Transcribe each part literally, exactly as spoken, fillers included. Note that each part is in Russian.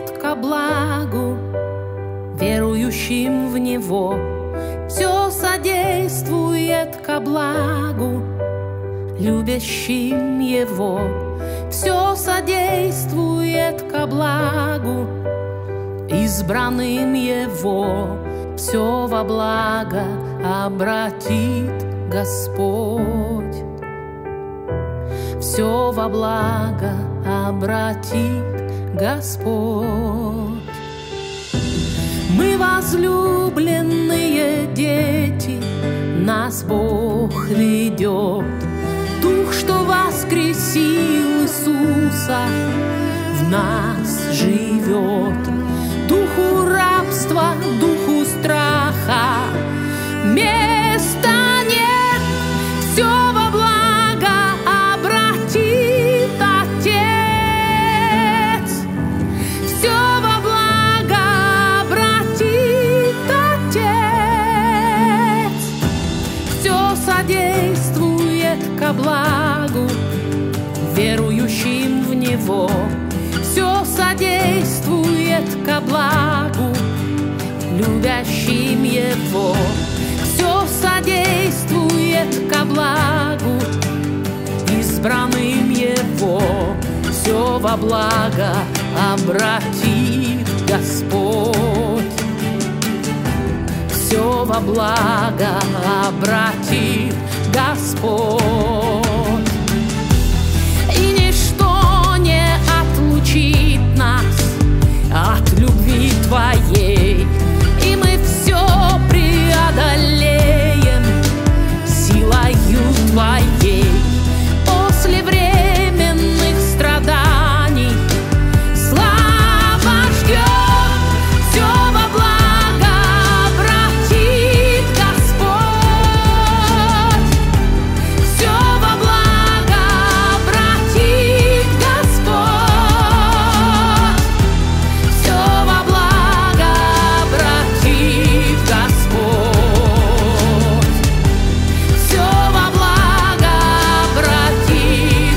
содействует ко благу верующим в Него. Все содействует ко благу любящим Его. Все содействует ко благу избранным Его. Все во благо обратит Господь. Все во благо обратит Господь. Мы возлюбленные дети, нас Бог ведет. Дух, что воскресил Иисуса, в нас живет. Духу рабства, духу страха места нет. Все во благо обратит Отец. Все во благо обратит Отец. Все содействует ко благу верующим в Него. Все содействует ко благу любящим Его. Все содействует ко благу избранным Его. Все во благо обратит Господь. Все во благо обратит Господь. И ничто не отлучит нас от любви Твоей, и мы все преодолеем силою Твоей. После временных страданий слава ждет. Все во благо обратит Господь. Все во благо обратит Господь. Все во благо обратит Господь. Все во благо обратит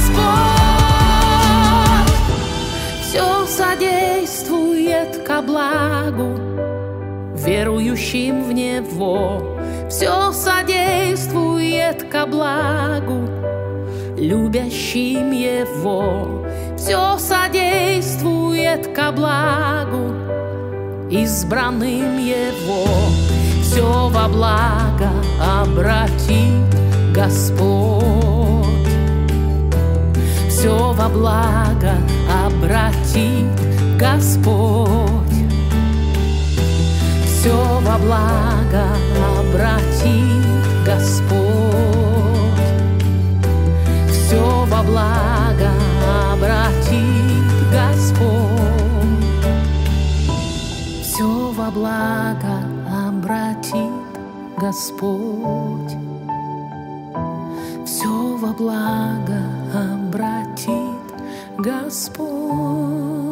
Господь. Все содействует ко благу верующим в Него. Все содействует ко благу любящим Его. Все содействует ко благу избранным Его. Все во благо обратит Господь. Все во благо обратит Господь. Все во благо обратит Господь. Все во благо обратит Господь. Все во благо обратит Господь. Все во благо обратит Господь.